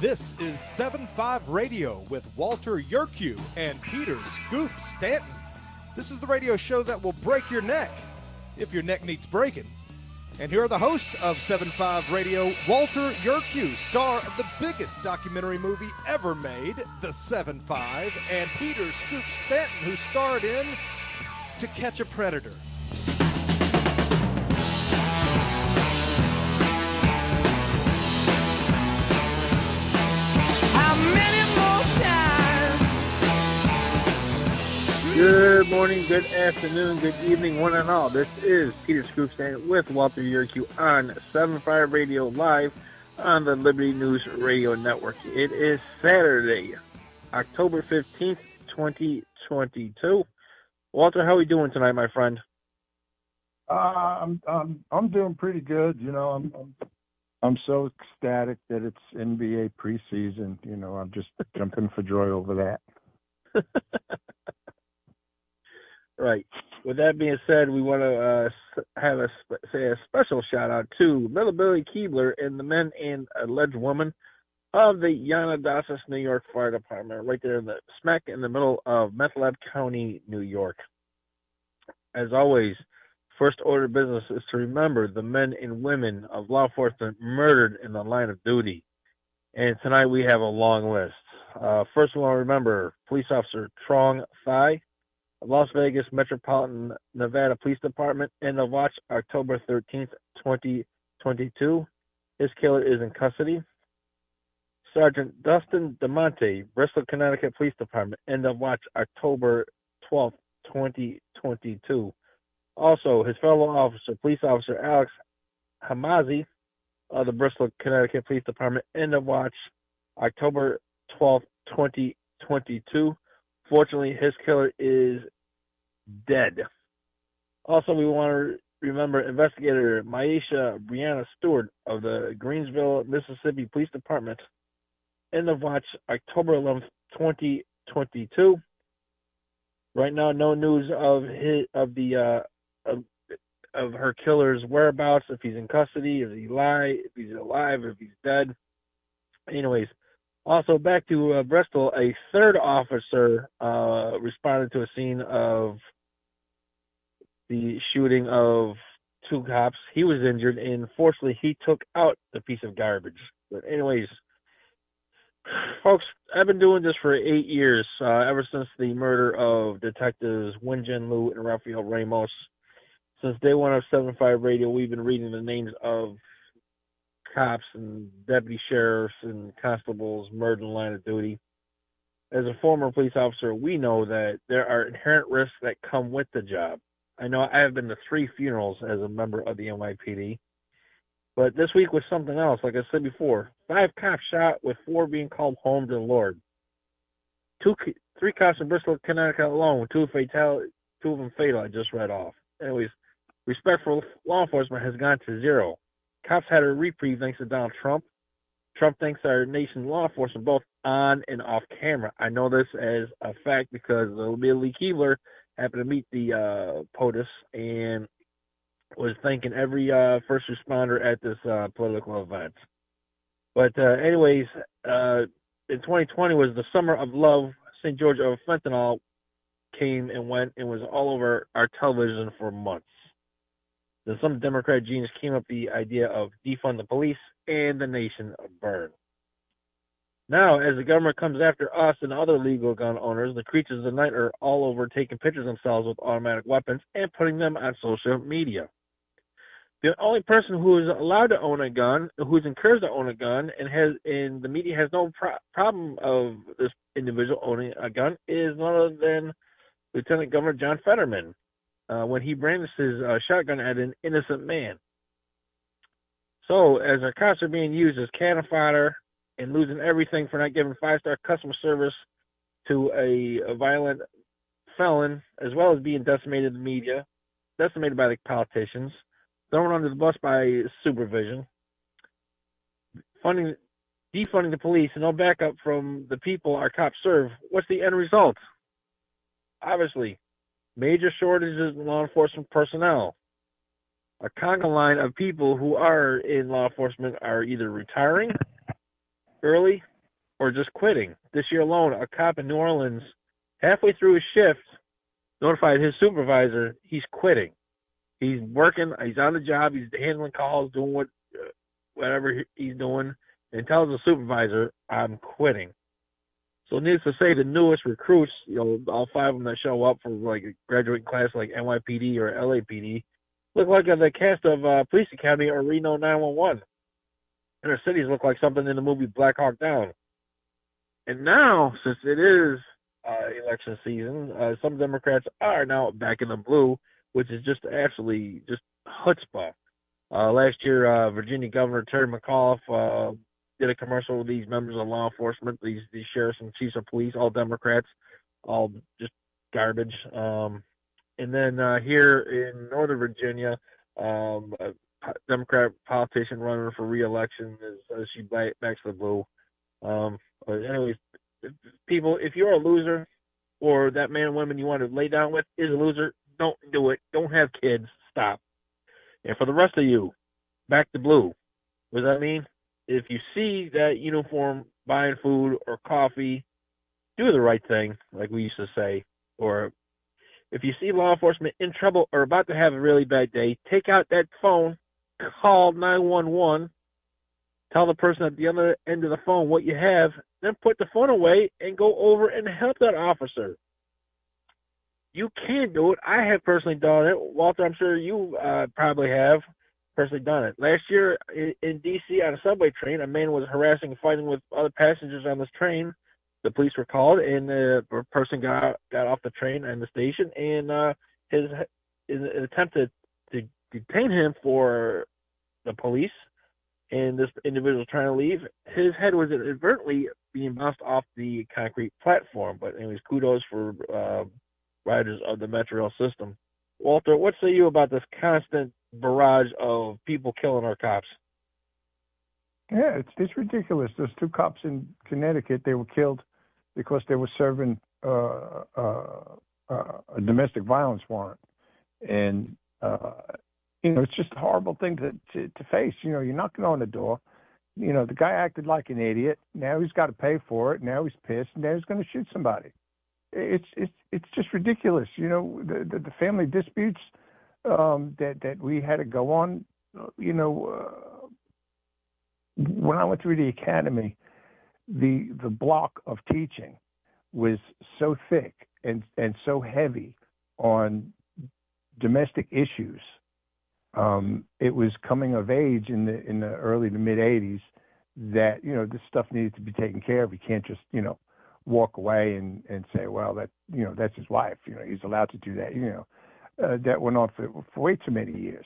This is 7-5 Radio with Walter Yerkew and Peter Scoop Stanton. This is the radio show that will break your neck, if your neck needs breaking. And here are the hosts of 7-5 Radio, Walter Yerkew, star of the biggest documentary movie ever made, The 7-5, and Peter Scoop Stanton, who starred in To Catch a Predator. Good morning, good afternoon, good evening, one and all. This is Peter Scoop Stanton with Walter Yerkew on 7-5 Radio Live on the Liberty News Radio Network. It is Saturday, October 15th, 2022. Walter, how are we doing tonight, my friend? I'm doing pretty good. You know, I'm so ecstatic that it's NBA preseason. You know, I'm just jumping for joy over that. Right. With that being said, we want to say a special shout out to Little Billy Keebler and the men and alleged woman of the Yanadosas, New York Fire Department, right there in the smack in the middle of Meth Lab County, New York. As always, first order of business is to remember the men and women of law enforcement murdered in the line of duty. And tonight we have a long list. First, we want to remember Police Officer Trong Thai, Las Vegas Metropolitan Nevada Police Department, end of watch October 13th, 2022. His killer is in custody. Sergeant Dustin DeMonte, Bristol, Connecticut Police Department, end of watch October 12th, 2022. Also, his fellow officer, Police Officer Alex Hamazi of the Bristol, Connecticut Police Department, end of watch October 12th, 2022. Fortunately, his killer is dead. Also, we want to remember investigator Maisha Brianna Stewart of the Greensville, Mississippi Police Department, end of watch October 11th, 2022. Right now, no news of her killer's whereabouts, if he's in custody, if he's alive, if he's dead. Anyways. Also, back to Bristol, a third officer responded to a scene of the shooting of two cops. He was injured, and fortunately, he took out the piece of garbage. But anyways, folks, I've been doing this for 8 years, ever since the murder of detectives Wenjin Liu and Rafael Ramos. Since day one of 7-5 Radio, we've been reading the names of cops and deputy sheriffs and constables murdered in the line of duty. As a former police officer, we know that there are inherent risks that come with the job. I know I have been to 3 funerals as a member of the NYPD, but this week was something else. Like I said before, 5 cops shot with 4 being called home to the Lord. 3 cops in Bristol, Connecticut alone, 2 of them fatal, I just read off. Anyways, respect for law enforcement has gone to zero. Cops had a reprieve thanks to Donald Trump. Trump thanks our nation's law enforcement both on and off camera. I know this as a fact because Billy Keebler happened to meet the POTUS and was thanking every first responder at this political event. But anyways, in 2020 was the summer of love. St. George of fentanyl came and went and was all over our television for months. Then some Democrat genius came up with the idea of defund the police and the nation burn. Now, as the government comes after us and other legal gun owners, the creatures of the night are all over taking pictures of themselves with automatic weapons and putting them on social media. The only person who is allowed to own a gun, who is encouraged to own a gun, and the media has no problem of this individual owning a gun, is none other than Lieutenant Governor John Fetterman. When he brandished his shotgun at an innocent man. So, as our cops are being used as cannon fodder and losing everything for not giving 5-star customer service to a violent felon, as well as being decimated in the media, decimated by the politicians, thrown under the bus by supervision, defunding the police, and no backup from the people our cops serve, what's the end result? Obviously, major shortages in law enforcement personnel. A conga line of people who are in law enforcement are either retiring early or just quitting. This year alone, a cop in New Orleans, halfway through his shift, notified his supervisor he's quitting. He's working, he's on the job, he's handling calls, doing whatever he's doing, and tells the supervisor, I'm quitting. So needless to say, the newest recruits, all 5 of them that show up for like a graduating class like NYPD or LAPD, look like the cast of Police Academy or Reno 911. And their cities look like something in the movie Black Hawk Down. And now, since it is election season, some Democrats are now back in the blue, which is just absolutely just chutzpah. Last year, Virginia Governor Terry McAuliffe did a commercial with these members of law enforcement, these sheriffs and chiefs of police, all Democrats, all just garbage. And then here in Northern Virginia, a Democrat politician running for re-election as she backs the blue. But anyways, people, if you're a loser or that man or woman you want to lay down with is a loser, don't do it. Don't have kids. Stop. And for the rest of you, back to blue. What does that mean? If you see that uniform buying food or coffee, do the right thing, like we used to say. Or if you see law enforcement in trouble or about to have a really bad day, take out that phone, call 911, tell the person at the other end of the phone what you have, then put the phone away and go over and help that officer. You can do it. I have personally done it. Walter, I'm sure you probably have personally done it. Last year in D.C. on a subway train, a man was harassing and fighting with other passengers on this train. The police were called, and the person got off the train and the station, and his attempt to detain him for the police, and this individual trying to leave, his head was inadvertently being bounced off the concrete platform. But anyways, kudos for riders of the Metro Rail system. Walter, what say you about this constant barrage of people killing our cops? Yeah, it's ridiculous. Those 2 cops in Connecticut, they were killed because they were serving a domestic violence warrant. And, it's just a horrible thing to face. You're knocking on the door. The guy acted like an idiot. Now he's got to pay for it. Now he's pissed. Now he's going to shoot somebody. It's just ridiculous. The family disputes that we had to go on. When I went through the academy, the block of teaching was so thick and so heavy on domestic issues. It was coming of age in the early to mid 80s that this stuff needed to be taken care of. You can't just walk away and say, well, that's his wife. He's allowed to do that. That went on for way too many years.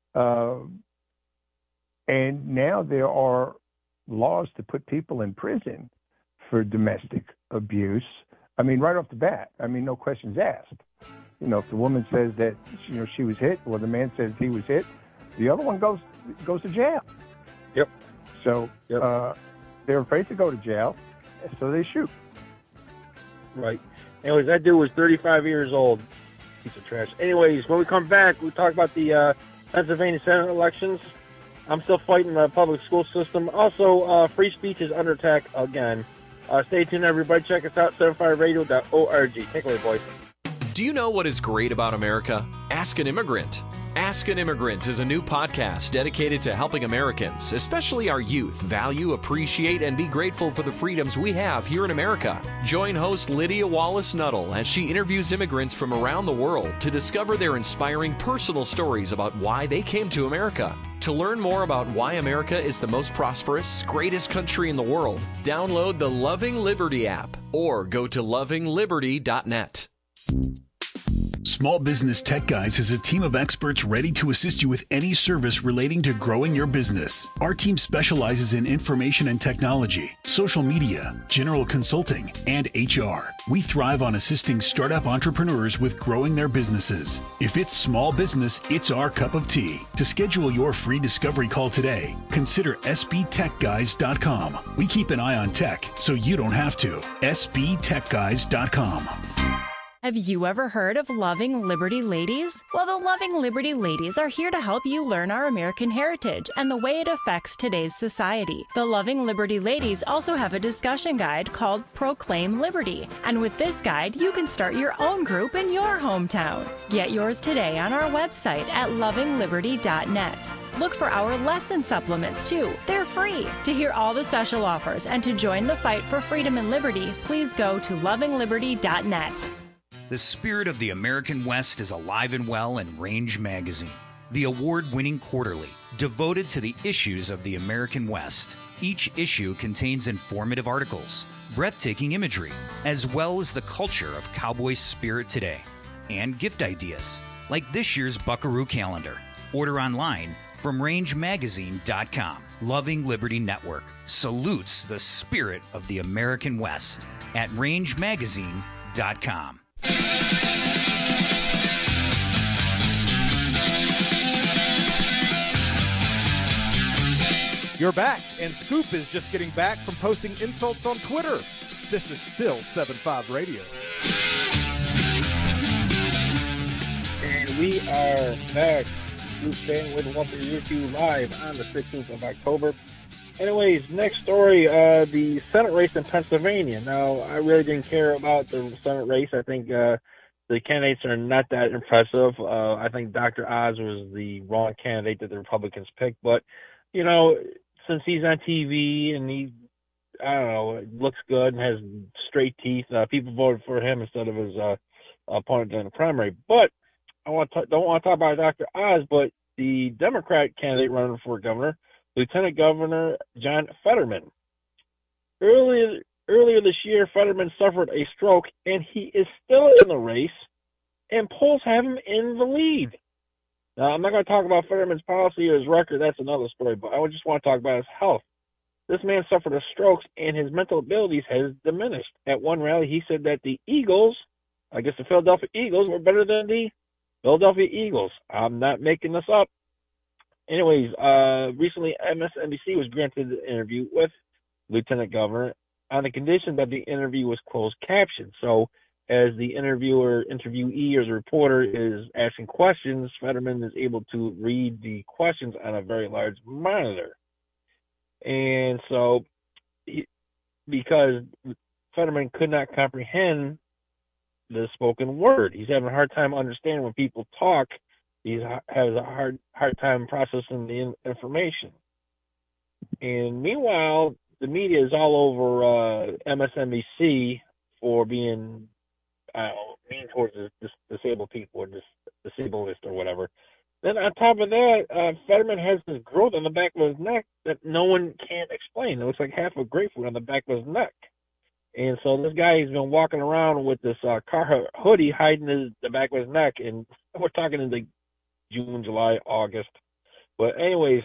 And now there are laws to put people in prison for domestic abuse. I mean, right off the bat. I mean, no questions asked. If the woman says that she was hit, or the man says he was hit, the other one goes to jail. Yep. So they're afraid to go to jail, so they shoot. Right. Anyways, that dude was 35 years old. Piece of trash. Anyways, when we come back, we talk about the Pennsylvania Senate elections. I'm still fighting the public school system. Also, free speech is under attack again. Stay tuned, everybody. Check us out, 75radio.org. Take it away, boys. Do you know what is great about America? Ask an Immigrant. Ask an Immigrant is a new podcast dedicated to helping Americans, especially our youth, value, appreciate, and be grateful for the freedoms we have here in America. Join host Lydia Wallace-Nuttall as she interviews immigrants from around the world to discover their inspiring personal stories about why they came to America. To learn more about why America is the most prosperous, greatest country in the world, download the Loving Liberty app or go to lovingliberty.net. Small Business Tech Guys is a team of experts ready to assist you with any service relating to growing your business. Our team specializes in information and technology, social media, general consulting, and HR. We thrive on assisting startup entrepreneurs with growing their businesses. If it's small business, it's our cup of tea. To schedule your free discovery call today, consider sbtechguys.com. We keep an eye on tech so you don't have to. sbtechguys.com. Have you ever heard of Loving Liberty Ladies? Well, the Loving Liberty Ladies are here to help you learn our American heritage and the way it affects today's society. The Loving Liberty Ladies also have a discussion guide called Proclaim Liberty. And with this guide, you can start your own group in your hometown. Get yours today on our website at lovingliberty.net. Look for our lesson supplements, too. They're free. To hear all the special offers and to join the fight for freedom and liberty, please go to lovingliberty.net. The spirit of the American West is alive and well in Range Magazine, the award-winning quarterly devoted to the issues of the American West. Each issue contains informative articles, breathtaking imagery, as well as the culture of cowboy spirit today, and gift ideas, like this year's Buckaroo calendar. Order online from rangemagazine.com. Loving Liberty Network salutes the spirit of the American West at rangemagazine.com. You're back, and Scoop is just getting back from posting insults on Twitter. This is still 7.5 Radio. And we are back. Scoop Stanton with Walter Yerkew live on the 16th of October. Anyways, next story, the Senate race in Pennsylvania. Now, I really didn't care about the Senate race. I think the candidates are not that impressive. I think Dr. Oz was the wrong candidate that the Republicans picked. But, you know, since he's on TV and he, I don't know, looks good and has straight teeth, people voted for him instead of his opponent in the primary. But I don't want to talk about Dr. Oz, but the Democrat candidate running for governor, Lieutenant Governor John Fetterman. Earlier this year, Fetterman suffered a stroke, and he is still in the race, and polls have him in the lead. Now, I'm not going to talk about Fetterman's policy or his record. That's another story, but I just want to talk about his health. This man suffered a stroke, and his mental abilities has diminished. At one rally, he said that the Eagles, I guess the Philadelphia Eagles, were better than the Philadelphia Eagles. I'm not making this up. Anyways, recently MSNBC was granted an interview with Lieutenant Governor on the condition that the interview was closed captioned. So as the interviewee or the reporter is asking questions, Fetterman is able to read the questions on a very large monitor. And so because Fetterman could not comprehend the spoken word, he's having a hard time understanding when people talk. He has a hard time processing the information. And meanwhile, the media is all over MSNBC for being mean towards disabled people or disabledist or whatever. Then on top of that, Fetterman has this growth on the back of his neck that no one can explain. It looks like half a grapefruit on the back of his neck. And so this guy has been walking around with this Carhartt hoodie hiding the back of his neck, and we're talking in the June, July, August. But anyways,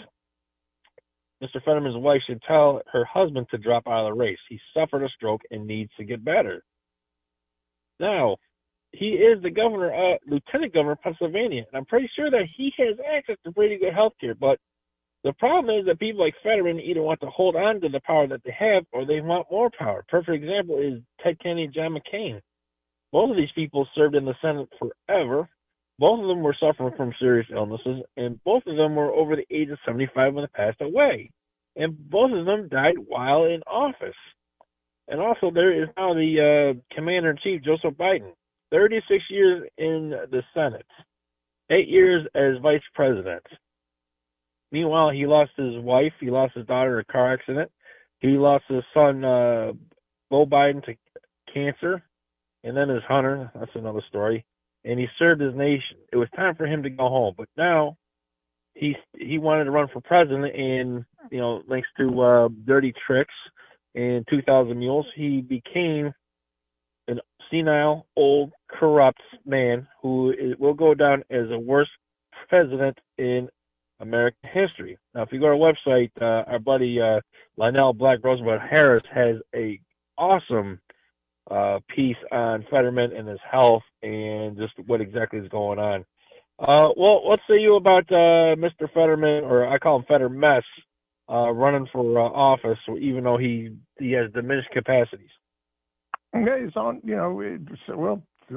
Mr. Fetterman's wife should tell her husband to drop out of the race. He suffered a stroke and needs to get better. Now, he is the lieutenant governor of Pennsylvania, and I'm pretty sure that he has access to pretty good health care. But the problem is that people like Fetterman either want to hold on to the power that they have or they want more power. Perfect example is Ted Kennedy and John McCain. Both of these people served in the Senate forever. Both of them were suffering from serious illnesses, and both of them were over the age of 75 when they passed away. And both of them died while in office. And also there is now the Commander-in-Chief, Joseph Biden, 36 years in the Senate, 8 years as vice president. Meanwhile, he lost his wife, he lost his daughter in a car accident, he lost his son, Beau Biden, to cancer, and then his Hunter, that's another story. And he served his nation. It was time for him to go home. But now he wanted to run for president, and, you know, thanks to dirty tricks and 2,000 mules, he became an senile, old, corrupt man who will go down as the worst president in American history. Now, if you go to our website, our buddy Lionel Black Rosenberg Harris has a awesome piece on Fetterman and his health and just what exactly is going on. Well, what say you about Mr. Fetterman, or I call him Fettermess, running for office, even though he has diminished capacities? Okay, he's on,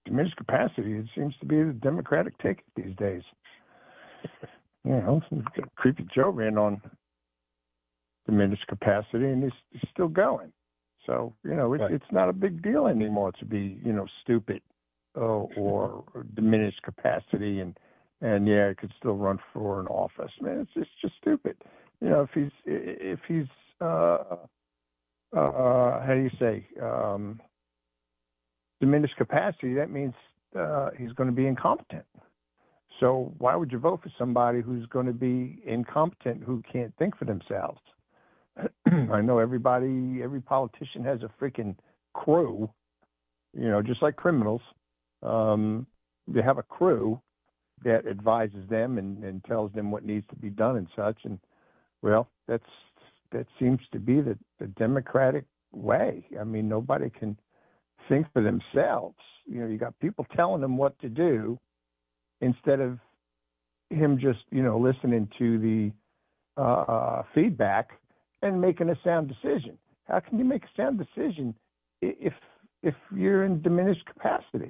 diminished capacity, it seems to be the Democratic ticket these days. You know, Creepy Joe ran on diminished capacity, and he's still going. So, you know, it's not a big deal anymore to be, you know, stupid or diminished capacity, and yeah, it could still run for an office. Man, it's just stupid. You know, if he's how do you say, diminished capacity, that means he's going to be incompetent. So why would you vote for somebody who's going to be incompetent, who can't think for themselves? I know every politician has a freaking crew, you know, just like criminals. They have a crew that advises them and tells them what needs to be done and such. And, well, that seems to be the Democratic way. I mean, nobody can think for themselves. You know, you got people telling them what to do instead of him just, you know, listening to the feedback and making a sound decision. How can you make a sound decision if you're in diminished capacity?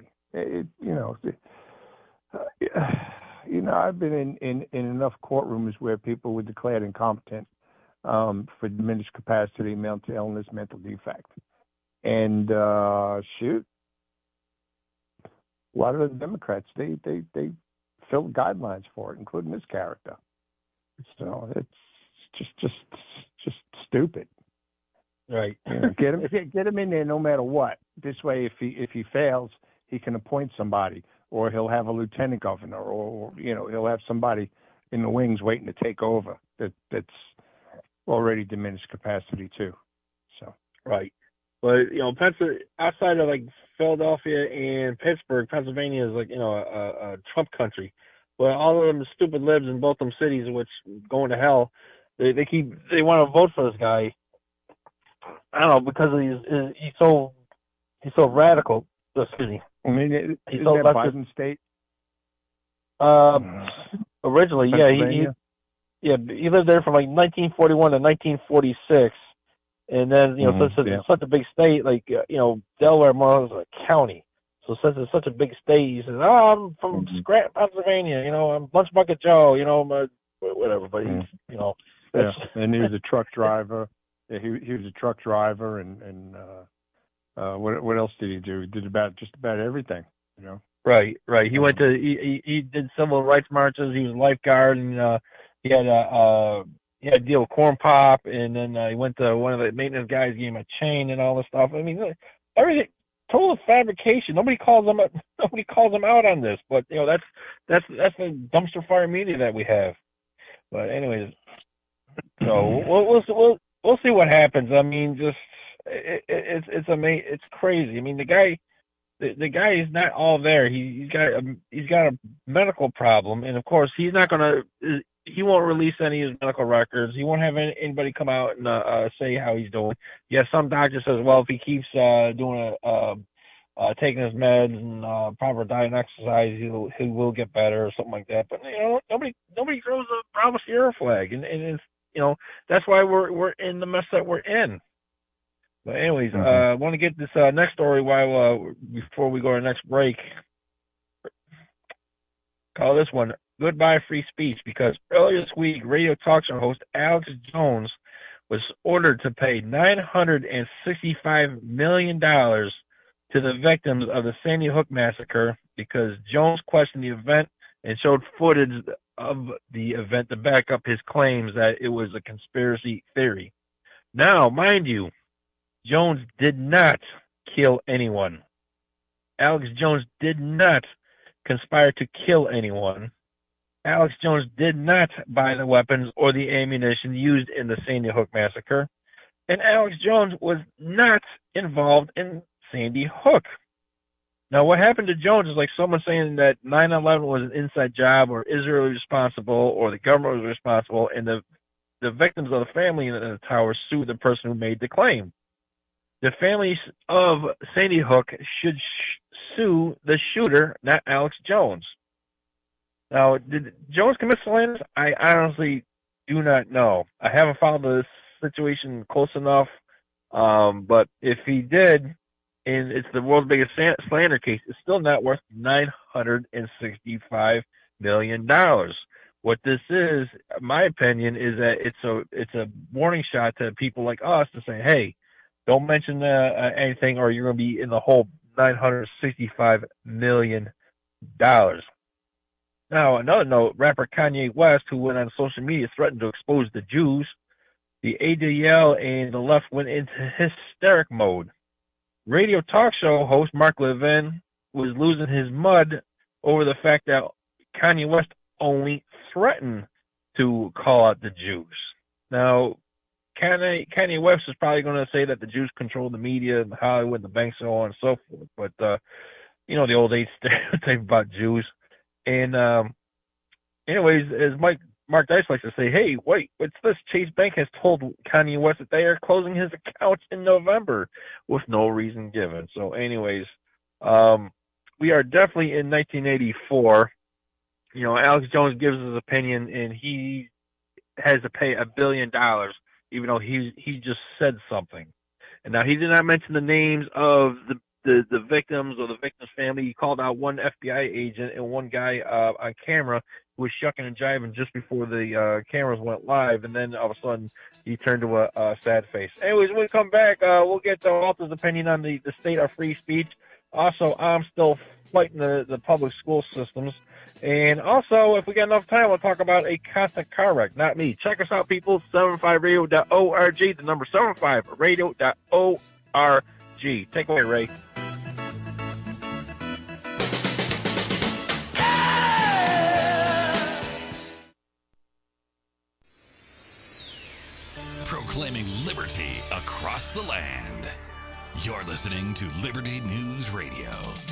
I've been in enough courtrooms where people were declared incompetent for diminished capacity, mental illness, mental defect. And a lot of the Democrats, they fill guidelines for it, including this character. So it's just stupid. Right. You know, get him in there no matter what. This way, if he fails, he can appoint somebody, or he'll have a lieutenant governor, or you know, he'll have somebody in the wings waiting to take over that's already diminished capacity too. So right. But you know, outside of like Philadelphia and Pittsburgh, Pennsylvania is like, you know, a Trump country. But all of them stupid libs in both them cities, which going to hell, they want to vote for this guy. I don't know, because he's so radical. Excuse me. I mean, he's isn't so that Biden state? Originally, yeah, he lived there from like 1941 to 1946. And then, you know, it's such a big state, like, you know, Delaware more is a county. So since it's such a big state, he says, I'm from Scranton, Pennsylvania, you know, I'm Lunch Bucket Joe, you know, whatever. But he's, you know. Yeah, and he was a truck driver. Yeah, he was a truck driver, and what else did he do? He did just about everything, you know. Right. He went to he did civil rights marches. He was a lifeguard, and he had a deal with Corn Pop, and then he went to one of the maintenance guys, gave him a chain and all this stuff. I mean, everything total fabrication. Nobody calls them out on this, but you know, that's the dumpster fire media that we have. But anyways, so we'll see what happens. I mean, just it's amazing. It's crazy. I mean, the guy is not all there. He's got a medical problem, and of course he won't release any of his medical records. He won't have anybody come out and say how he's doing. Yeah, some doctor says, well, if he keeps doing taking his meds and proper diet and exercise, he will get better or something like that. But you know, nobody throws a Bravo Sierra flag, and it's, you know, that's why we're in the mess that we're in. But anyways, I want to get this next story before we go to our next break. Call this one Goodbye Free Speech, because earlier this week, radio talk show host Alex Jones was ordered to pay $965 million to the victims of the Sandy Hook massacre because Jones questioned the event and showed footage of the event to back up his claims that it was a conspiracy theory. Now, mind you, Jones did not kill anyone. Alex Jones did not conspire to kill anyone. Alex Jones did not buy the weapons or the ammunition used in the Sandy Hook massacre. And Alex Jones was not involved in Sandy Hook. Now, what happened to Jones is like someone saying that 9/11 was an inside job, or Israel was responsible, or the government was responsible, and the victims of the family in the tower sued the person who made the claim. The families of Sandy Hook should sue the shooter, not Alex Jones. Now, did Jones commit slanders? I honestly do not know. I haven't followed this situation close enough, but if he did, and it's the world's biggest slander case, is still not worth $965 million. What this is, my opinion, is that it's a warning shot to people like us to say, hey, don't mention anything or you're going to be in the hole $965 million. Now, another note, rapper Kanye West, who went on social media, threatened to expose the Jews. The ADL and the left went into hysteric mode. Radio talk show host Mark Levin was losing his mud over the fact that Kanye West only threatened to call out the Jews. Now, Kanye West is probably going to say that the Jews control the media and Hollywood, the banks, so on and so forth. But, you know, the old age stereotype about Jews. And, anyways, as Mark Dice likes to say, hey, wait, what's this? Chase Bank has told Kanye West that they are closing his account in November with no reason given. So, anyways, we are definitely in 1984. You know, Alex Jones gives his opinion, and he has to pay $1 billion, even though he just said something. And now he did not mention the names of the victims or the victim's family. He called out one FBI agent and one guy on camera who was shucking and jiving just before the cameras went live, and then all of a sudden he turned to a sad face. Anyways, when we come back, we'll get to Walter's opinion on the state of free speech. Also, I'm still fighting the public school systems. And also, if we get enough time, we'll talk about a constant car wreck. Not me. Check us out, people. 75radio.org. The number 75radio.org. Take away, Ray. Proclaiming liberty across the land. You're listening to Liberty News Radio.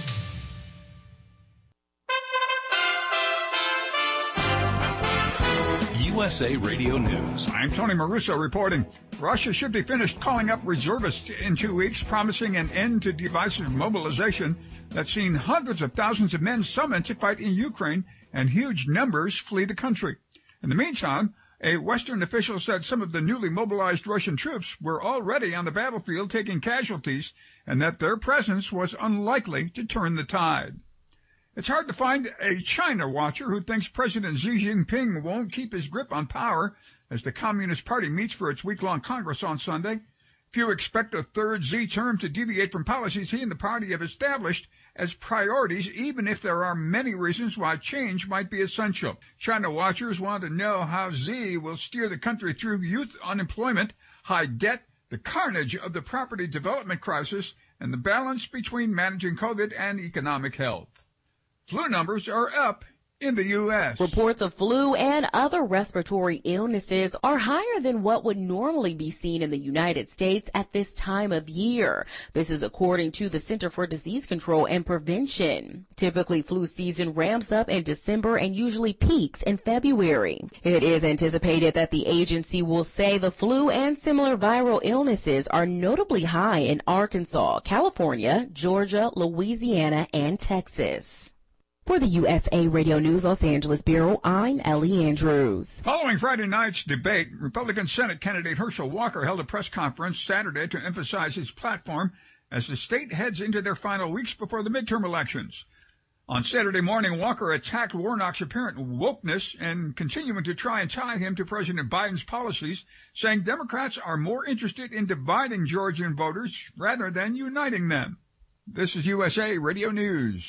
USA Radio News. I'm Tony Maruso reporting. Russia should be finished calling up reservists in 2 weeks, promising an end to divisive mobilization that's seen hundreds of thousands of men summoned to fight in Ukraine and huge numbers flee the country. In the meantime, a Western official said some of the newly mobilized Russian troops were already on the battlefield taking casualties and that their presence was unlikely to turn the tide. It's hard to find a China watcher who thinks President Xi Jinping won't keep his grip on power as the Communist Party meets for its week-long Congress on Sunday. Few expect a third Xi term to deviate from policies he and the party have established as priorities, even if there are many reasons why change might be essential. China watchers want to know how Xi will steer the country through youth unemployment, high debt, the carnage of the property development crisis, and the balance between managing COVID and economic health. Flu numbers are up in the U.S. Reports of flu and other respiratory illnesses are higher than what would normally be seen in the United States at this time of year. This is according to the Center for Disease Control and Prevention. Typically, flu season ramps up in December and usually peaks in February. It is anticipated that the agency will say the flu and similar viral illnesses are notably high in Arkansas, California, Georgia, Louisiana, and Texas. For the USA Radio News Los Angeles Bureau, I'm Ellie Andrews. Following Friday night's debate, Republican Senate candidate Herschel Walker held a press conference Saturday to emphasize his platform as the state heads into their final weeks before the midterm elections. On Saturday morning, Walker attacked Warnock's apparent wokeness and continuing to try and tie him to President Biden's policies, saying Democrats are more interested in dividing Georgian voters rather than uniting them. This is USA Radio News.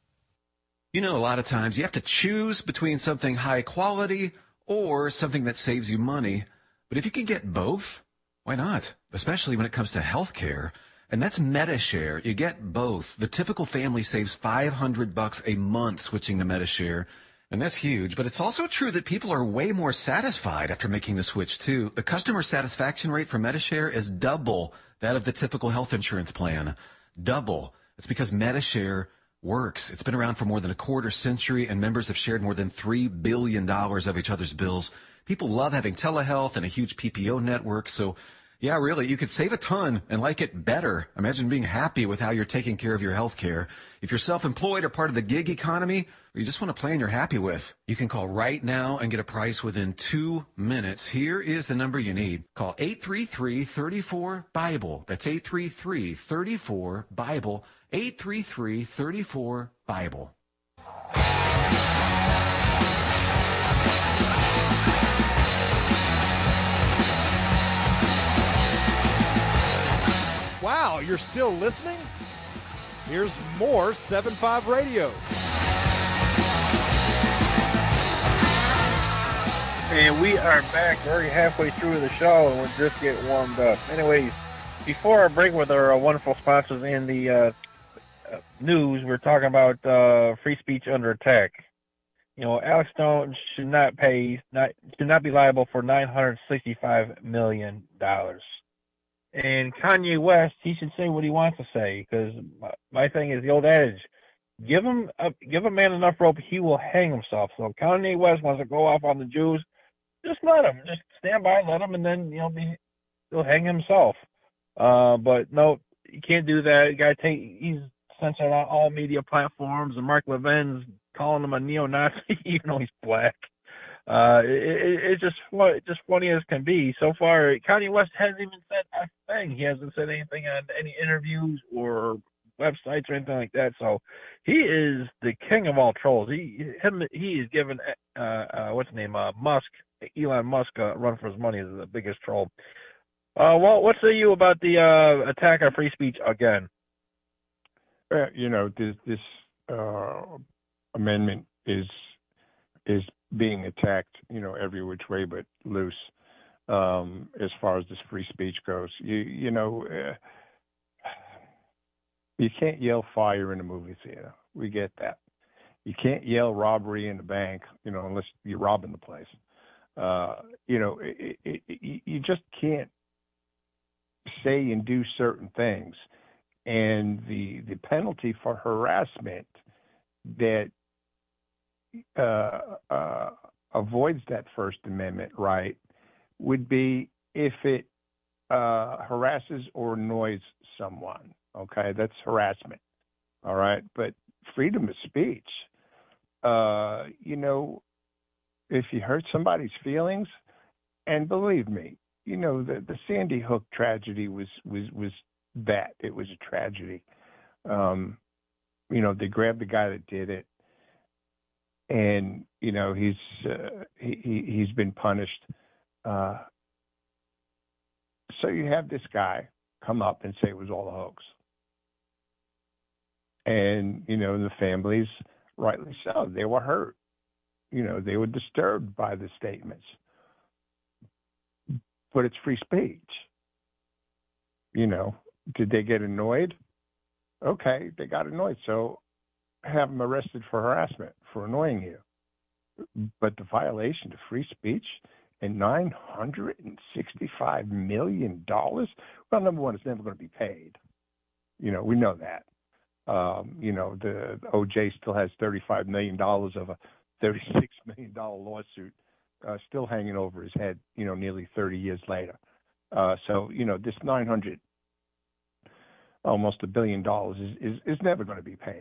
You know, a lot of times you have to choose between something high quality or something that saves you money. But if you can get both, why not? Especially when it comes to health care. And that's MediShare. You get both. The typical family saves $500 a month switching to MediShare. And that's huge. But it's also true that people are way more satisfied after making the switch, too. The customer satisfaction rate for MediShare is double that of the typical health insurance plan. Double. It's because MediShare works. It's been around for more than a quarter century, and members have shared more than $3 billion of each other's bills. People love having telehealth and a huge PPO network, so Yeah, really. You could save a ton and like it better. Imagine being happy with how you're taking care of your health care. If you're self-employed or part of the gig economy, or you just want a plan you're happy with, you can call right now and get a price within 2 minutes. Here is the number you need. Call 833-34-BIBLE. That's 833-34-BIBLE. 833-34-BIBLE. Wow, you're still listening? Here's more 7-5 Radio. And we are back. We're already halfway through the show, and we're just getting warmed up. Anyways, before our break with our wonderful sponsors in the news, we're talking about free speech under attack. You know, Alex Stone should not be liable for $965 million. And Kanye West, he should say what he wants to say, because my thing is the old adage: give a man enough rope, he will hang himself. So if Kanye West wants to go off on the Jews, just let him. Just stand by, let him, and then he'll hang himself. But no, you can't do that. He's censored on all media platforms, and Mark Levin's calling him a neo-Nazi, even though he's black. It's just funny as can be. So far, Kanye West hasn't even said a thing. He hasn't said anything on any interviews or websites or anything like that. So he is the king of all trolls. He is given Elon Musk a run for his money as the biggest troll. Well, what say you about the attack on free speech again? This amendment is being attacked, every which way but loose, as far as this free speech goes. You can't yell fire in a movie theater. We get that. You can't yell robbery in the bank, unless you're robbing the place. You just can't say and do certain things. And the penalty for harassment that avoids that First Amendment right would be if it harasses or annoys someone. Okay, that's harassment. All right, but freedom of speech, if you hurt somebody's feelings, and believe me, the Sandy Hook tragedy was that. It was a tragedy. They grabbed the guy that did it, and he's been punished. So you have this guy come up and say it was all a hoax, and the families, rightly so, they were hurt. They were disturbed by the statements, but it's free speech. Did they get annoyed? Okay, they got annoyed, so have them arrested for harassment, for annoying you. But the violation of free speech and $965 million, well, number one, it's never going to be paid. We know that. The OJ still has $35 million of a $36 million lawsuit still hanging over his head, nearly 30 years later. So, this almost $1 billion is never going to be paid.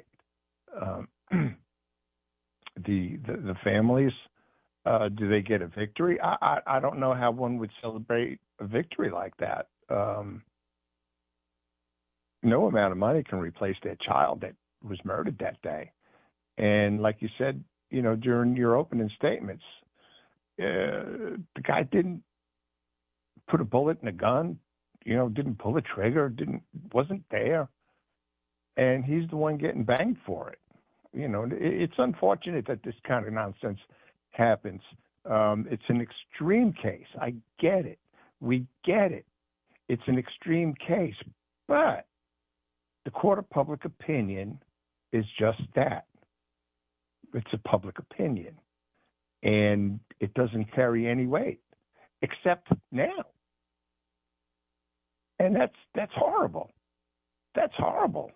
The families, do they get a victory? I don't know how one would celebrate a victory like that. No amount of money can replace that child that was murdered that day. And like you said, during your opening statements, the guy didn't put a bullet in a gun, didn't pull a trigger, wasn't there. And he's the one getting banged for it. It's unfortunate that this kind of nonsense happens. It's an extreme case. I get it. We get it. It's an extreme case. But the court of public opinion is just that. It's a public opinion. And it doesn't carry any weight, except now. And that's horrible. That's horrible.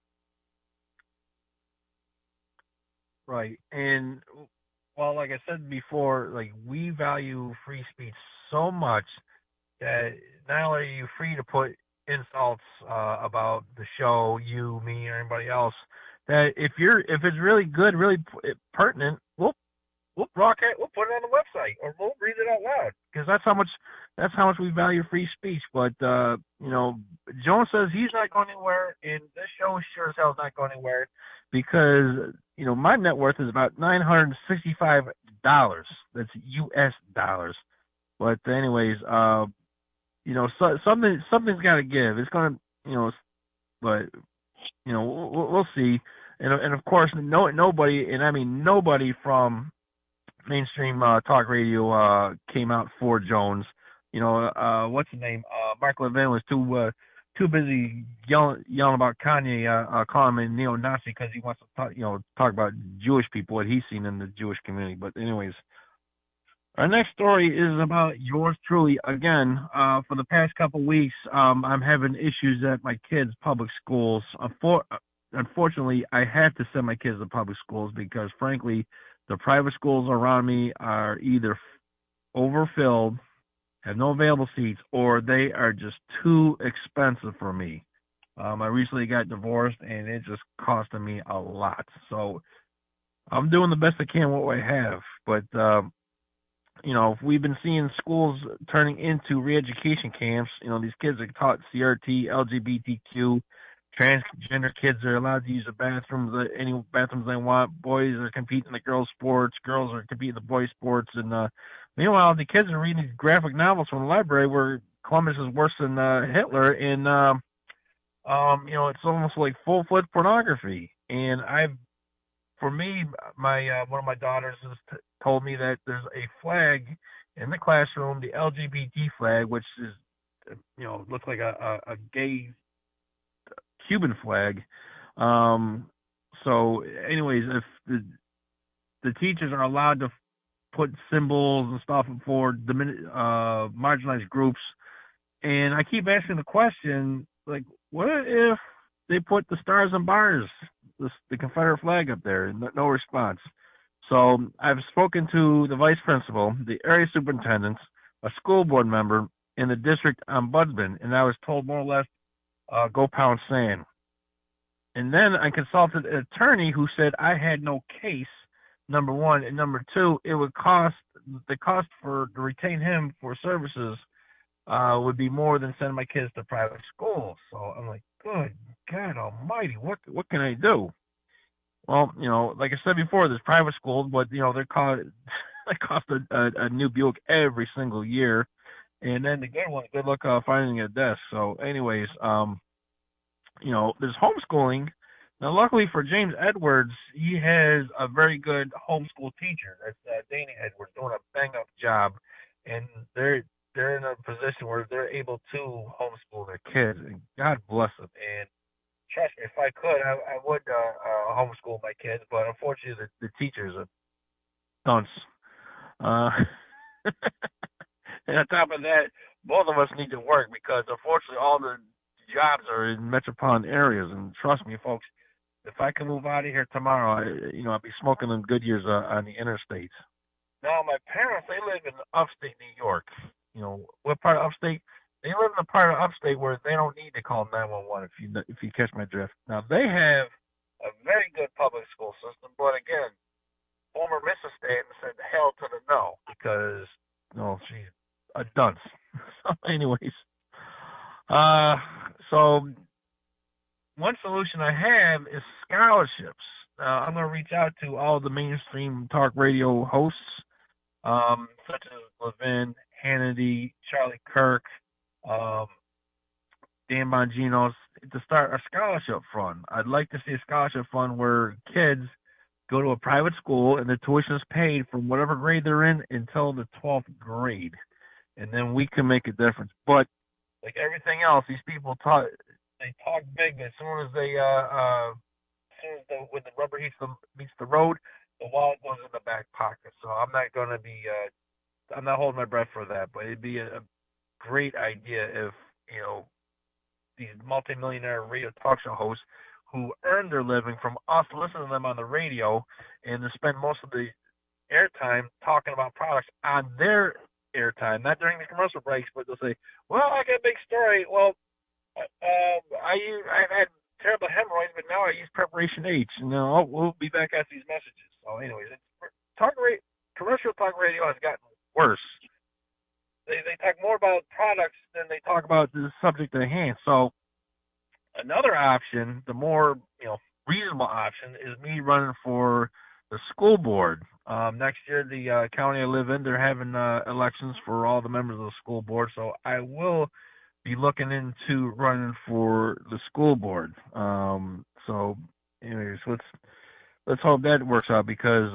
Right. And, well, like I said before, we value free speech so much, that not only are you free to put insults about the show, you, me, or anybody else, that if it's really good, really pertinent, we'll broadcast, we'll put it on the website, or we'll read it out loud, because that's how much we value free speech. But Jones says he's not going anywhere, and this show sure as hell is not going anywhere, because my net worth is about $965. That's U.S. dollars. But anyways, something's got to give. It's gonna, but we'll see. And of course, nobody, and I mean nobody from mainstream talk radio came out for Jones. What's his name? Mark Levin was too busy yelling about Kanye, calling him a neo-Nazi because he wants to talk about Jewish people, what he's seen in the Jewish community. But anyways, our next story is about yours truly. Again, for the past couple weeks, I'm having issues at my kids' public schools. Unfortunately, I had to send my kids to public schools because, frankly, the private schools around me are either overfilled, have no available seats, or they are just too expensive for me. I recently got divorced, and it just costing me a lot. So I'm doing the best I can with what I have. But, we've been seeing schools turning into re-education camps. These kids are taught CRT, LGBTQ, transgender kids are allowed to use the bathrooms, any bathrooms they want. Boys are competing in the girls' sports. Girls are competing in the boys' sports. And meanwhile, the kids are reading these graphic novels from the library where Columbus is worse than Hitler. And, it's almost like full-fledged pornography. And for me, my one of my daughters has told me that there's a flag in the classroom, the LGBT flag, which is, looks like a gay Cuban flag. So anyways, if the teachers are allowed to put symbols and stuff for marginalized groups, and I keep asking the question, like, what if they put the stars and bars, the Confederate flag up there? No response. So I've spoken to the vice principal, the area superintendent, a school board member, and the district ombudsman, and I was told more or less, go pound sand. And then I consulted an attorney who said I had no case, number one, and number two, it would cost, the cost to retain him for services would be more than sending my kids to private school. So I'm like, good God almighty, what can I do? Well, like I said before, there's private schools, but they cost a new Buick every single year. And then the good one, good luck finding a desk. So anyways, there's homeschooling. Now, luckily for James Edwards, he has a very good homeschool teacher. That's Danny Edwards, doing a bang-up job. And they're in a position where they're able to homeschool their kids. And God bless them. And trust me, if I could, I would homeschool my kids. But unfortunately, the teachers are dunce. And on top of that, both of us need to work because, unfortunately, all the jobs are in metropolitan areas. And trust me, folks, if I can move out of here tomorrow, I'll be smoking them Goodyears on the interstates. Now, my parents, they live in upstate New York. What part of upstate? They live in a part of upstate where they don't need to call 911, if you catch my drift. Now, they have a very good public school system, but again, former Mrs. Stanton said hell to the no because, she's a dunce. So anyways, so one solution I have is scholarships. I'm going to reach out to all the mainstream talk radio hosts, such as Levin, Hannity, Charlie Kirk, Dan Bongino, to start a scholarship fund. I'd like to see a scholarship fund where kids go to a private school and the tuition is paid from whatever grade they're in until the 12th grade. And then we can make a difference. But like everything else, these people talk big, but as soon as when the rubber meets the road, the wallet goes in the back pocket. So I'm not going to be, I'm not holding my breath for that, but it'd be a great idea if, these multimillionaire radio talk show hosts who earn their living from us listening to them on the radio and to spend most of the airtime talking about products on their airtime, not during the commercial breaks, but they'll say, "Well, I got a big story. Well, I've had terrible hemorrhoids, but now I use Preparation H. And we'll be back after these messages." So, anyways, commercial talk radio has gotten worse. They talk more about products than they talk about the subject at hand. So, another option, the more reasonable option, is me running for the school board. Next year, the county I live in, they're having elections for all the members of the school board. So I will be looking into running for the school board. So, anyways, let's hope that works out, because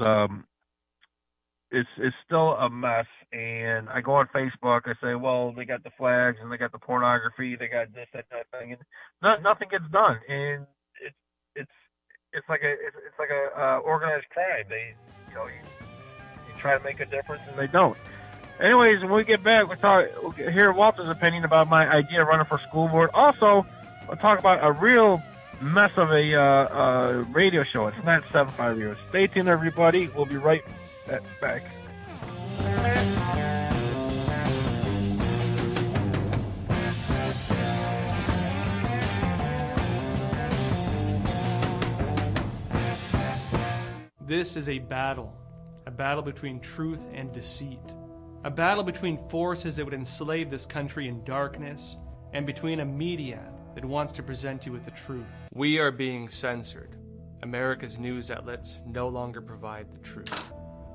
it's still a mess. And I go on Facebook, I say, well, they got the flags and they got the pornography, they got this, that thing, and nothing gets done. And it's like a organized crime. They you try to make a difference and they don't. Anyways, when we get back, we'll hear Walter's opinion about my idea of running for school board. Also, we'll talk about a real mess of a radio show. It's not 7.5 Radio. Stay tuned, everybody. We'll be right back. This is a battle between truth and deceit, a battle between forces that would enslave this country in darkness, and between a media that wants to present you with the truth. We are being censored. America's news outlets no longer provide the truth.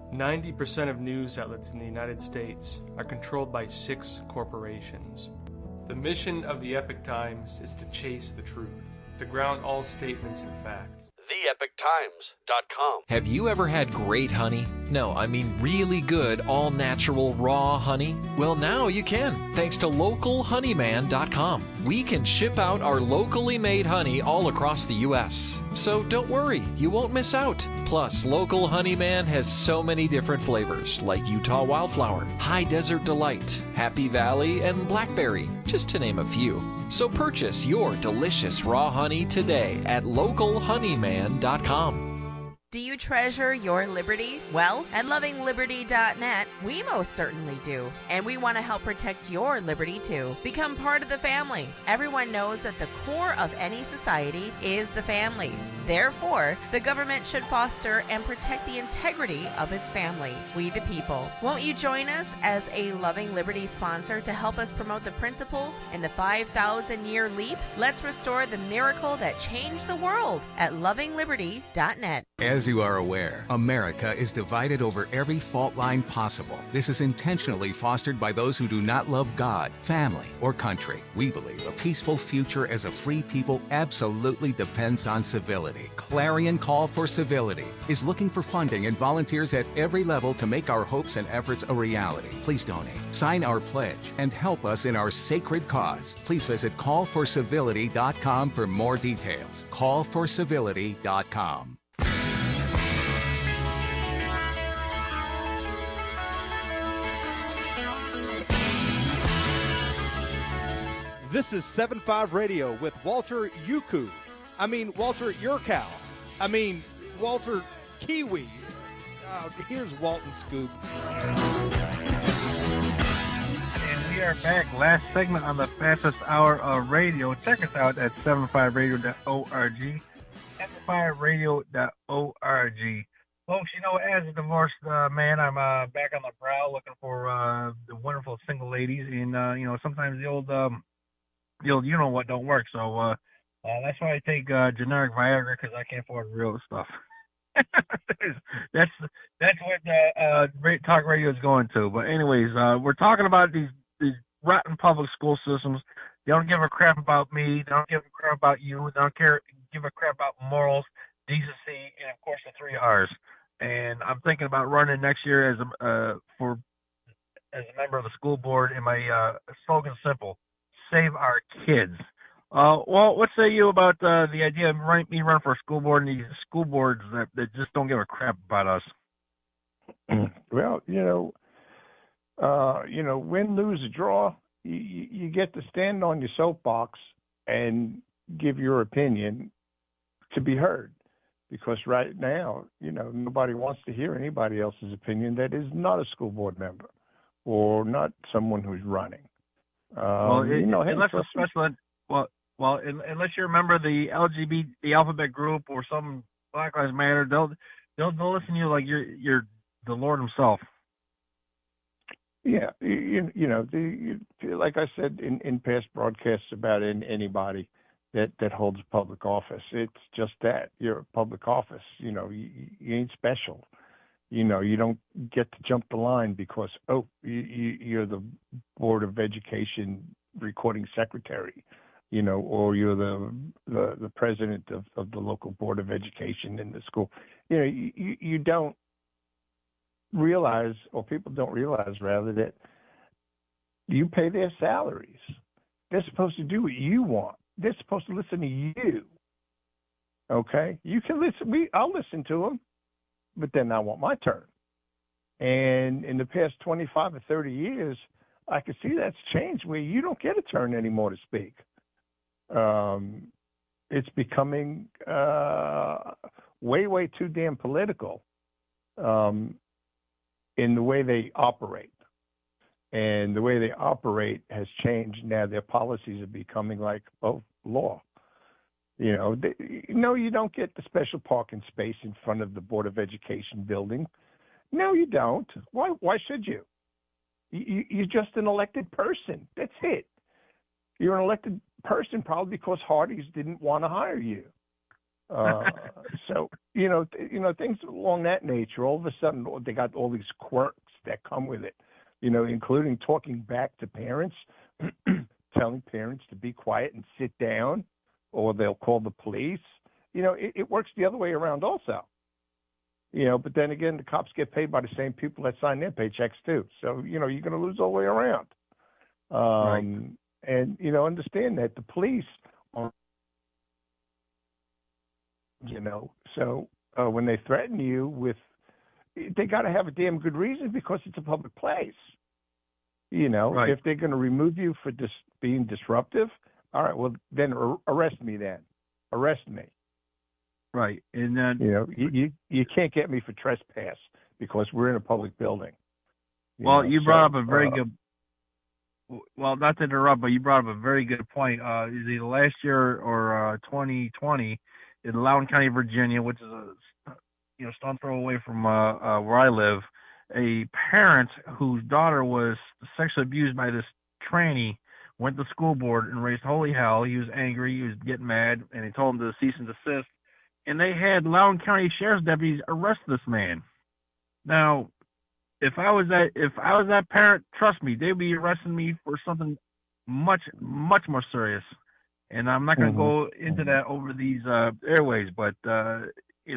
90% of news outlets in the United States are controlled by 6 corporations. The mission of the Epoch Times is to chase the truth, to ground all statements in fact. TheEpochTimes.com. Have you ever had great honey? No, I mean really good, all-natural, raw honey? Well, now you can, thanks to LocalHoneyman.com. We can ship out our locally made honey all across the U.S. So don't worry, you won't miss out. Plus, Local Honeyman has so many different flavors, like Utah Wildflower, High Desert Delight, Happy Valley, and Blackberry, just to name a few. So purchase your delicious raw honey today at LocalHoneyman.com. Do you treasure your liberty? Well, at LovingLiberty.net, we most certainly do. And we want to help protect your liberty, too. Become part of the family. Everyone knows that the core of any society is the family. Therefore, the government should foster and protect the integrity of its family, we the people. Won't you join us as a Loving Liberty sponsor to help us promote the principles in the 5,000-year leap? Let's restore the miracle that changed the world at LovingLiberty.net. As you are aware, America is divided over every fault line possible. This is intentionally fostered by those who do not love God, family, or country. We believe a peaceful future as a free people absolutely depends on civility. Clarion Call for Civility is looking for funding and volunteers at every level to make our hopes and efforts a reality. Please donate, sign our pledge, and help us in our sacred cause. Please visit callforcivility.com for more details. Callforcivility.com. This is 7.5 Radio with Walter Yuku. I mean, Walter Yurkow. I mean, Walter Kiwi. Here's Walton Scoop. And we are back. Last segment on the fastest hour of radio. Check us out at 75radio.org. 75radio.org. Folks, as a divorced man, I'm back on the prowl looking for the wonderful single ladies. And, sometimes the old you know what don't work. So that's why I take generic Viagra, because I can't afford real stuff. that's what talk radio is going to. But anyways, we're talking about these rotten public school systems. They don't give a crap about me. They don't give a crap about you. They don't give a crap about morals, decency, and of course the 3 R's. And I'm thinking about running next year as a member of the school board. And my slogan's simple: save our kids. Well, what say you about the idea of me running for a school board and these school boards that just don't give a crap about us? Well, win, lose, or draw, you get to stand on your soapbox and give your opinion to be heard. Because right now, nobody wants to hear anybody else's opinion that is not a school board member. or not someone who's running. Unless a special ed, unless you're a member of the LGBT, the alphabet group, or some Black Lives Matter, they'll listen to you like you're the Lord himself. Yeah, like I said in past broadcasts about anybody that holds public office, it's just that you're a public office. You ain't special. You don't get to jump the line because you're the Board of Education recording secretary, or you're the president of the local Board of Education in the school. You don't realize, or people don't realize rather, that you pay their salaries. They're supposed to do what you want. They're supposed to listen to you. Okay? You can listen. I'll listen to them, but then I want my turn. And in the past 25 or 30 years, I can see that's changed where you don't get a turn anymore to speak. It's becoming way too damn political in the way they operate. And the way they operate has changed. Now their policies are becoming like law. You don't get the special parking space in front of the Board of Education building. No, you don't. Why should you? You're just an elected person. That's it. You're an elected person probably because Hardee's didn't want to hire you. So, things along that nature, all of a sudden they got all these quirks that come with it, including talking back to parents, telling parents to be quiet and sit down, or they'll call the police. It works the other way around also. But then again, the cops get paid by the same people that sign their paychecks too. So, you're going to lose all the way around. Right. And, understand that the police are, so when they threaten you with, they got to have a damn good reason because it's a public place. Right. If they're going to remove you for being disruptive, all right, well, then arrest me then. Arrest me. Right. And then you can't get me for trespass because we're in a public building. You brought up a very good. Well, not to interrupt, but you brought up a very good point. Is either last year or 2020 in Loudoun County, Virginia, which is a stone throw away from where I live, a parent whose daughter was sexually abused by this tranny went to school board and raised holy hell. He was angry. He was getting mad, and he told him to cease and desist. And they had Loudoun County Sheriff's deputies arrest this man. Now, if I was that parent, trust me, they'd be arresting me for something much more serious. And I'm not going to go into that over these airways, but the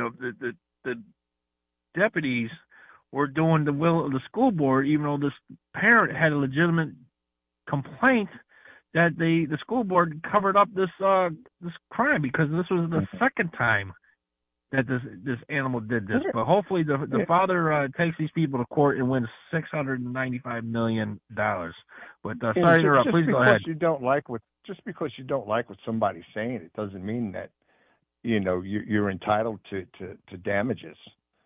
deputies were doing the will of the school board, even though this parent had a legitimate complaint that the school board covered up this crime, because this was the second time that this animal did this. But hopefully the father takes these people to court and wins $695 million. But sorry to interrupt. Please go ahead. Just because you don't like what somebody's saying, it doesn't mean that you're entitled to damages.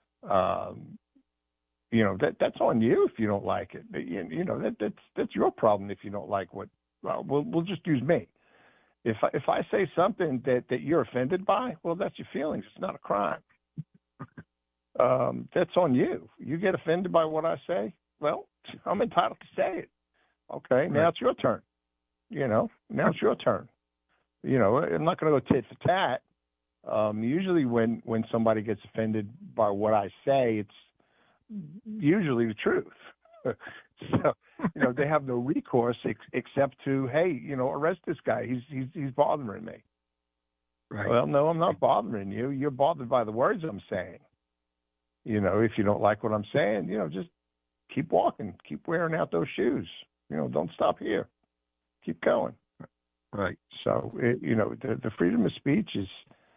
That's on you if you don't like it. That's your problem if you don't like what. Well, we'll just use me. If I say something that you're offended by, well, that's your feelings. It's not a crime. That's on you. You get offended by what I say, well, I'm entitled to say it. Okay, now it's your turn. Now it's your turn. I'm not going to go tit for tat. Usually when somebody gets offended by what I say, it's usually the truth. So, they have no recourse except to, hey, arrest this guy. He's bothering me. Right. Well, no, I'm not bothering you. You're bothered by the words I'm saying. If you don't like what I'm saying, just keep walking, keep wearing out those shoes. Don't stop here. Keep going. Right. So, the freedom of speech is,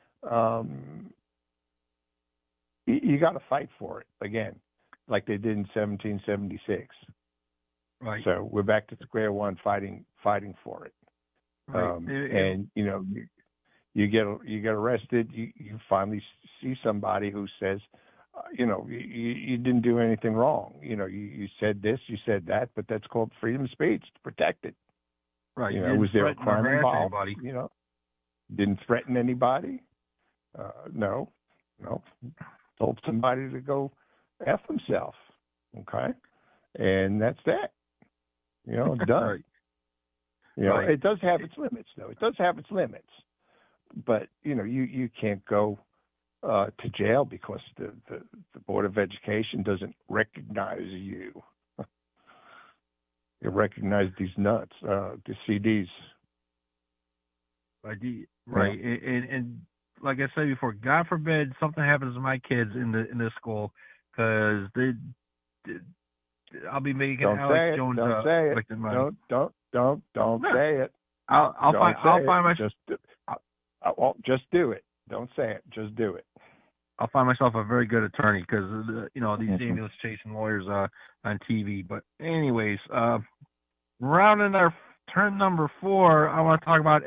you got to fight for it again, like they did in 1776. Right. So we're back to square one, fighting for it. Right. And you get arrested. You finally see somebody who says, you didn't do anything wrong. You said this, you said that, but that's called freedom of speech. It's protected. Right. Was there a crime involved? Anybody. Didn't threaten anybody. No. Told somebody to go F himself. Okay. And that's that. Done. Right. It does have its limits, though. It does have its limits. But, you can't go to jail because the Board of Education doesn't recognize you. They recognize these nuts, the CDs. Right. And like I said before, God forbid something happens to my kids in this school, because I'll be making Alex Jones victim money. Don't say it. I'll find myself. Just do it. Don't say it. Just do it. I'll find myself a very good attorney, because these ambulance chasing lawyers on TV. But anyways, rounding our turn number 4, I want to talk about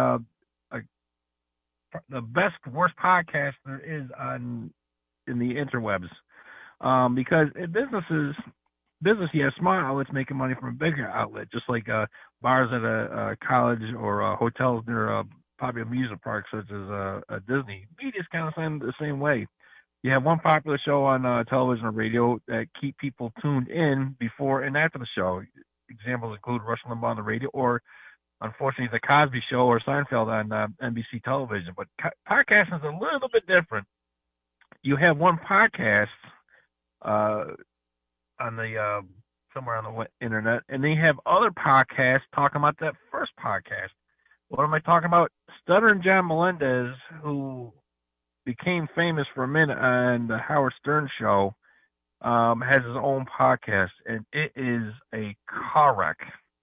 the best worst podcast there is in the interwebs, because in business, you have small outlets making money from a bigger outlet, just like bars at a college or hotels near popular amusement parks such as a Disney. Media's kind of the same way. You have one popular show on television or radio that keep people tuned in before and after the show. Examples include Rush Limbaugh on the radio, or unfortunately The Cosby Show or Seinfeld on NBC television. But podcasting is a little bit different. You have one podcast on the somewhere on the internet, and they have other podcasts talking about that first podcast. What am I talking about? Stuttering John Melendez, who became famous for a minute on the Howard Stern show, has his own podcast, and it is a car wreck.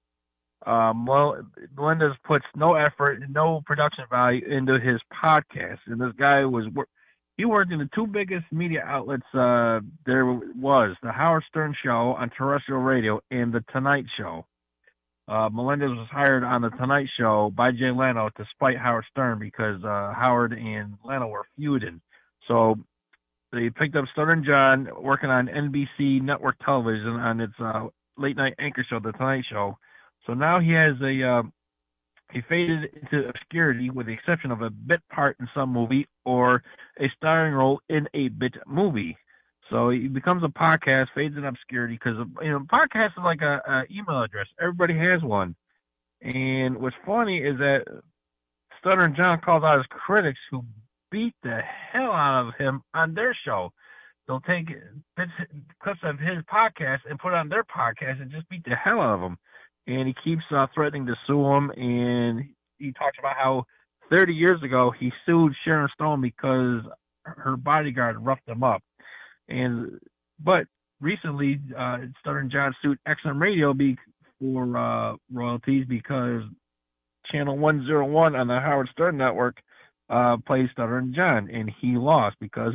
Melendez puts no effort, no production value into his podcast, and this guy he worked in the 2 biggest media outlets there was, the Howard Stern show on terrestrial radio and the Tonight Show. Melendez was hired on the Tonight Show by Jay Leno to spite Howard Stern, because Howard and Leno were feuding. So they picked up Stuttering John working on NBC network television on its late night anchor show, The Tonight Show. So now he has he faded into obscurity with the exception of a bit part in some movie or a starring role in a bit movie. So he becomes a podcast, fades in obscurity, because podcast is like a email address. Everybody has one. And what's funny is that Stuttering John calls out his critics, who beat the hell out of him on their show. They'll take clips of his podcast and put it on their podcast and just beat the hell out of him. And he keeps threatening to sue him. And he talks about how 30 years ago he sued Sharon Stone because her bodyguard roughed him up. But recently, Stuttering John sued XM Radio for royalties, because Channel 101 on the Howard Stern network plays Stuttering John, and he lost because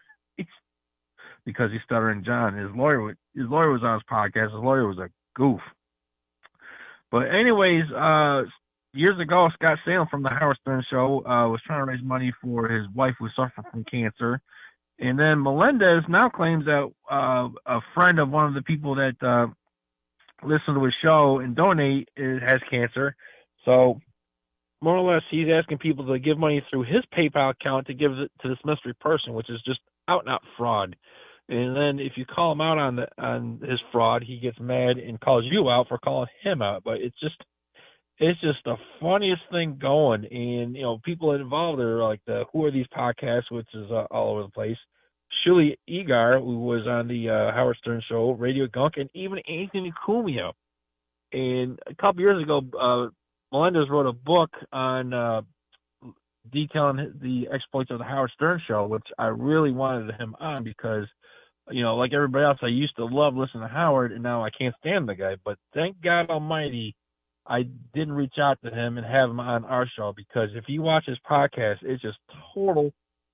he's Stuttering John. His lawyer was on his podcast. His lawyer was a goof. But anyways, years ago, Scott Salem from the Howard Stern show was trying to raise money for his wife who suffered from cancer. And then Melendez now claims that a friend of one of the people that listen to his show and donate has cancer. So more or less, he's asking people to give money through his PayPal account to give it to this mystery person, which is just out and out fraud. And then if you call him out on his fraud, he gets mad and calls you out for calling him out. But it's just the funniest thing going. And people involved are like who are these podcasts, which is all over the place. Shuli Egar, who was on the Howard Stern show, Radio Gunk, and even Anthony Cumia. And a couple years ago, Melendez wrote a book on detailing the exploits of the Howard Stern show, which I really wanted him on because, like everybody else, I used to love listening to Howard, and now I can't stand the guy. But thank God Almighty, I didn't reach out to him and have him on our show, because if you watch his podcast, it's just total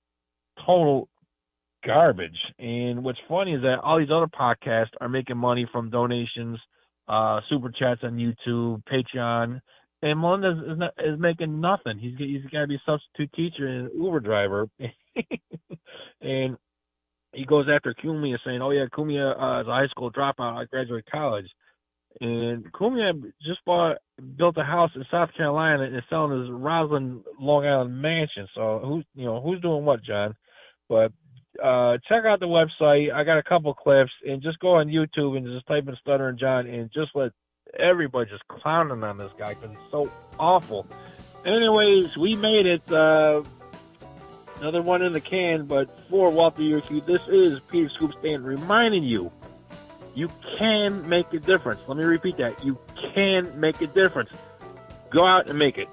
garbage. And what's funny is that all these other podcasts are making money from donations, super chats on YouTube, Patreon, and Melendez is making nothing. He's got to be a substitute teacher and an Uber driver. And he goes after Cumia, saying, "Oh yeah, Cumia is a high school dropout. I graduated college." And Cumia just built a house in South Carolina and is selling his Roslyn, Long Island mansion. So who's doing what, John? But check out the website. I got a couple clips, and just go on YouTube and just type in Stuttering John and just let everybody just clowning on this guy because it's so awful. Anyways, we made it. Another one in the can, but for Walter Yerkew, this is Peter Scoop Stanton reminding you, you can make a difference. Let me repeat that. You can make a difference. Go out and make it.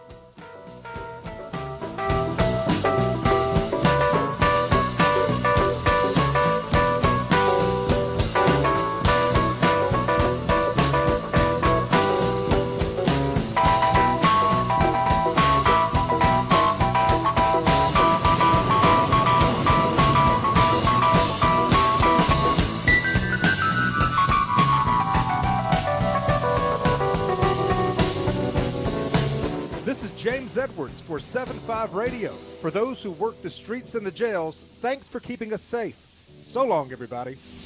James Edwards for 7-5 Radio. For those who work the streets and the jails, thanks for keeping us safe. So long, everybody.